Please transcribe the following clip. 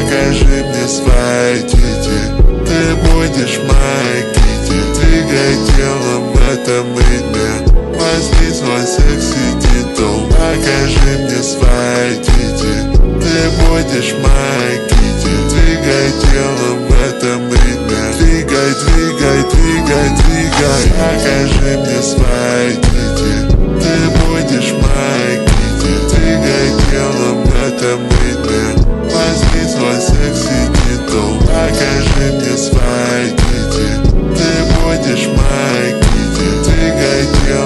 покажи мне свои тити. Ты будешь моей кити. Двигай телом в этом ритме. Возьми свой секси титул. Покажи мне свои тити. Ты будешь моей кити. Двигай телом в этом ритме. Двигай, двигай, двигай, двигай. Покажи мне свои тити. Ты будешь моей кити. Двигай телом в этом ритме. Возьми свой секси титул. Покажи мне свои тити. Ты будешь моей кити. Двигай телом